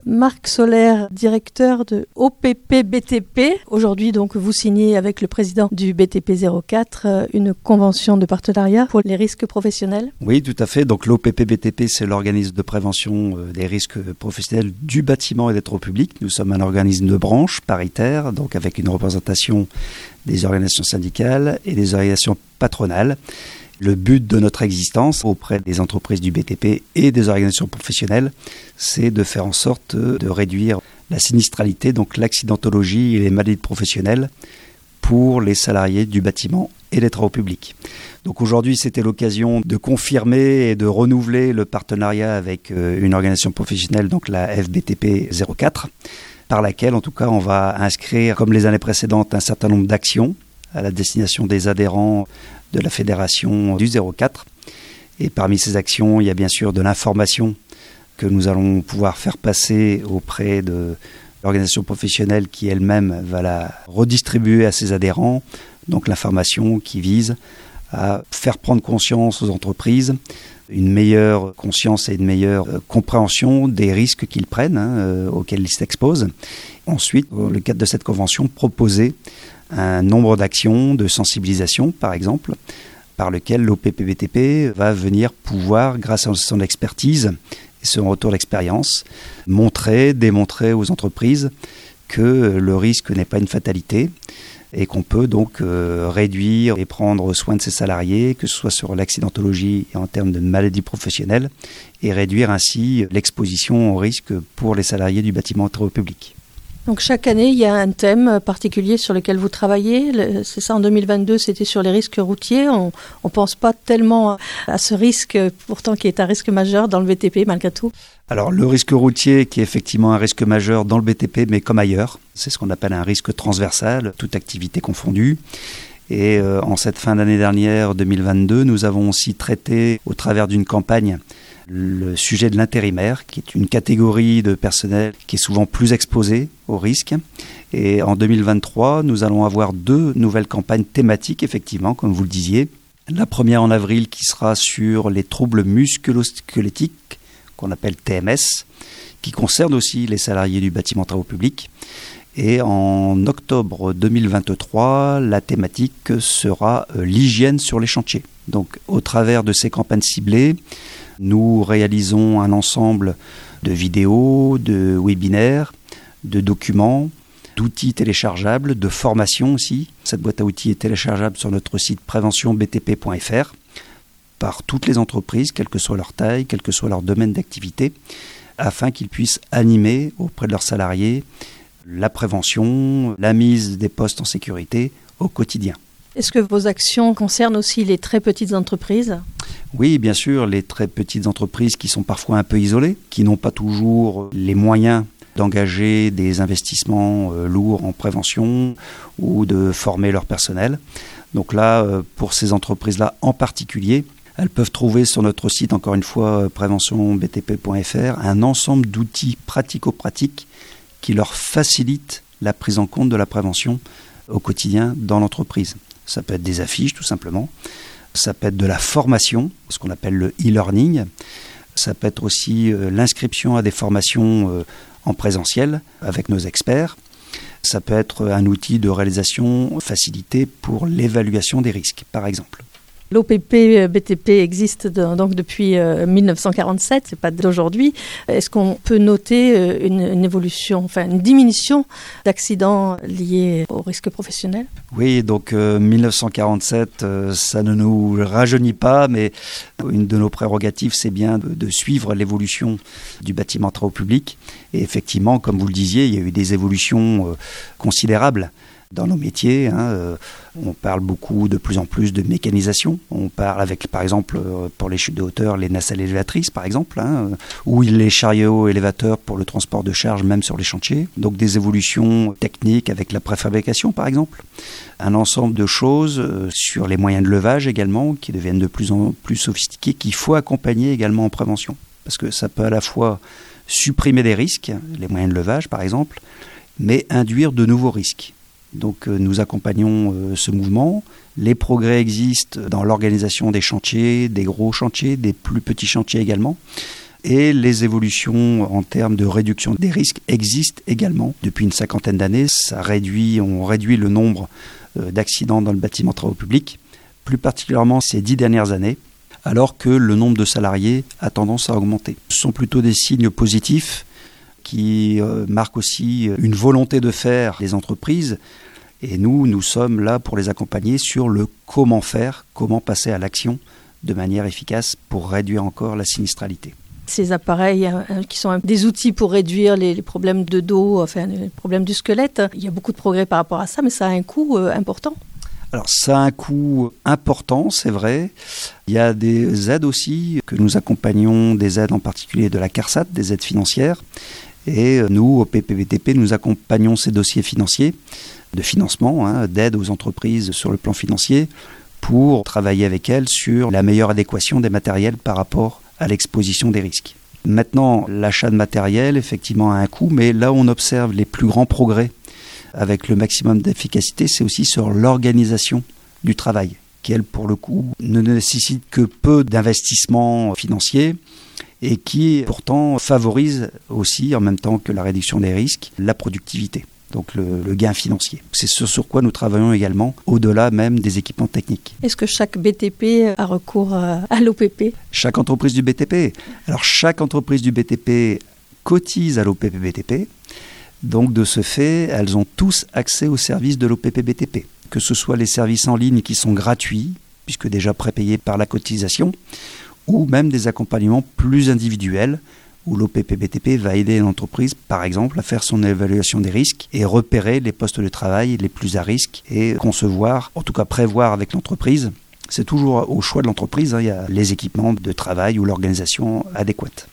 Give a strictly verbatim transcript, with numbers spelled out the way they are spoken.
Marc Soler, directeur de O P P B T P. Aujourd'hui, donc, vous signez avec le président du B T P zéro quatre une convention de partenariat pour les risques professionnels. Oui, tout à fait. Donc, l'O P P B T P, c'est l'organisme de prévention des risques professionnels du bâtiment et des travaux publics. Nous sommes un organisme de branche paritaire, donc avec une représentation des organisations syndicales et des organisations patronales. Le but de notre existence auprès des entreprises du B T P et des organisations professionnelles, c'est de faire en sorte de réduire la sinistralité, donc l'accidentologie et les maladies professionnelles pour les salariés du bâtiment et des travaux publics. Donc aujourd'hui, c'était l'occasion de confirmer et de renouveler le partenariat avec une organisation professionnelle, donc la F B T P zéro quatre, par laquelle, en tout cas, on va inscrire, comme les années précédentes, un certain nombre d'actions à la destination des adhérents de la fédération du zéro quatre. Et parmi ces actions, il y a bien sûr de l'information que nous allons pouvoir faire passer auprès de l'organisation professionnelle qui elle-même va la redistribuer à ses adhérents. Donc l'information qui vise à faire prendre conscience aux entreprises, une meilleure conscience et une meilleure compréhension des risques qu'ils prennent, hein, auxquels ils s'exposent. Ensuite, dans le cadre de cette convention, proposer un nombre d'actions de sensibilisation, par exemple, par lequel l'O P P B T P va venir pouvoir, grâce à son expertise et son retour d'expérience, montrer, démontrer aux entreprises que le risque n'est pas une fatalité et qu'on peut donc euh, réduire et prendre soin de ses salariés, que ce soit sur l'accidentologie et en termes de maladies professionnelles, et réduire ainsi l'exposition au risque pour les salariés du bâtiment et travaux publics. Donc chaque année, il y a un thème particulier sur lequel vous travaillez. Le, c'est ça, en deux mille vingt-deux, c'était sur les risques routiers. On ne pense pas tellement à ce risque, pourtant qui est un risque majeur dans le B T P malgré tout. Alors le risque routier qui est effectivement un risque majeur dans le B T P, mais comme ailleurs, c'est ce qu'on appelle un risque transversal, toute activité confondue. Et euh, en cette fin d'année dernière, deux mille vingt-deux, nous avons aussi traité au travers d'une campagne le sujet de l'intérimaire, qui est une catégorie de personnel qui est souvent plus exposée au risque. Et en deux mille vingt-trois, nous allons avoir deux nouvelles campagnes thématiques, effectivement, comme vous le disiez. La première en avril qui sera sur les troubles musculo-squelettiques, qu'on appelle T M S, qui concerne aussi les salariés du bâtiment travaux publics. Et en octobre deux mille vingt-trois, la thématique sera l'hygiène sur les chantiers. Donc, au travers de ces campagnes ciblées, nous réalisons un ensemble de vidéos, de webinaires, de documents, d'outils téléchargeables, de formations aussi. Cette boîte à outils est téléchargeable sur notre site prévention b t p point f r par toutes les entreprises, quelle que soit leur taille, quel que soit leur domaine d'activité, afin qu'ils puissent animer auprès de leurs salariés la prévention, la mise des postes en sécurité au quotidien. Est-ce que vos actions concernent aussi les très petites entreprises ? Oui, bien sûr, les très petites entreprises qui sont parfois un peu isolées, qui n'ont pas toujours les moyens d'engager des investissements euh, lourds en prévention ou de former leur personnel. Donc là, euh, pour ces entreprises-là en particulier, elles peuvent trouver sur notre site, encore une fois, prévention b t p point f r, un ensemble d'outils pratico-pratiques qui leur facilitent la prise en compte de la prévention au quotidien dans l'entreprise. Ça peut être des affiches, tout simplement. Ça peut être de la formation, ce qu'on appelle le e-learning. Ça peut être aussi euh, l'inscription à des formations euh, en présentiel avec nos experts. Ça peut être un outil de réalisation facilité pour l'évaluation des risques, par exemple. L'O P P B T P existe donc depuis dix-neuf cent quarante-sept, c'est pas d'aujourd'hui. Est-ce qu'on peut noter une, une évolution, enfin une diminution d'accidents liés au risque professionnel ? Oui, donc euh, dix-neuf cent quarante-sept, euh, ça ne nous rajeunit pas, mais une de nos prérogatives, c'est bien de, de suivre l'évolution du bâtiment travaux publics. Et effectivement, comme vous le disiez, il y a eu des évolutions euh, considérables dans nos métiers. Hein, euh, on parle beaucoup de plus en plus de mécanisation. On parle avec, par exemple, euh, pour les chutes de hauteur, les nacelles élévatrices, par exemple, hein, euh, ou les chariots élévateurs pour le transport de charges, même sur les chantiers. Donc des évolutions techniques avec la préfabrication, par exemple. Un ensemble de choses euh, sur les moyens de levage également, qui deviennent de plus en plus sophistiqués, qu'il faut accompagner également en prévention. Parce que ça peut à la fois supprimer des risques, les moyens de levage, par exemple, mais induire de nouveaux risques. Donc euh, nous accompagnons euh, ce mouvement. Les progrès existent dans l'organisation des chantiers, des gros chantiers, des plus petits chantiers également. Et les évolutions en termes de réduction des risques existent également. Depuis une cinquantaine d'années, ça réduit, on réduit le nombre d'accidents dans le bâtiment travaux publics, plus particulièrement ces dix dernières années, alors que le nombre de salariés a tendance à augmenter. Ce sont plutôt des signes positifs qui euh, marquent aussi une volonté de faire des entreprises. Et nous, nous sommes là pour les accompagner sur le comment faire, comment passer à l'action de manière efficace pour réduire encore la sinistralité. Ces appareils euh, qui sont des outils pour réduire les, les problèmes de dos, enfin les problèmes du squelette, il y a beaucoup de progrès par rapport à ça, mais ça a un coût euh, important. Alors ça a un coût important, c'est vrai. Il y a des aides aussi que nous accompagnons, des aides en particulier de la CARSAT, des aides financières. Et nous, au P P B T P, nous accompagnons ces dossiers financiers de financement, hein, d'aide aux entreprises sur le plan financier pour travailler avec elles sur la meilleure adéquation des matériels par rapport à l'exposition des risques. Maintenant, l'achat de matériel, effectivement, a un coût, mais là où on observe les plus grands progrès avec le maximum d'efficacité, c'est aussi sur l'organisation du travail, qui, elle, pour le coup, ne nécessite que peu d'investissements financiers et qui, pourtant, favorise aussi, en même temps que la réduction des risques, la productivité. Donc le, le gain financier. C'est ce sur quoi nous travaillons également, au-delà même des équipements techniques. Est-ce que chaque B T P a recours à, à l'O P P ? Chaque entreprise du B T P. Alors chaque entreprise du B T P cotise à l'O P P B T P. Donc de ce fait, elles ont tous accès aux services de l'O P P B T P. Que ce soit les services en ligne qui sont gratuits, puisque déjà prépayés par la cotisation, ou même des accompagnements plus individuels, où l'O P P B T P va aider l'entreprise, par exemple, à faire son évaluation des risques et repérer les postes de travail les plus à risque et concevoir, en tout cas prévoir avec l'entreprise. C'est toujours au choix de l'entreprise, hein, il y a les équipements de travail ou l'organisation adéquate.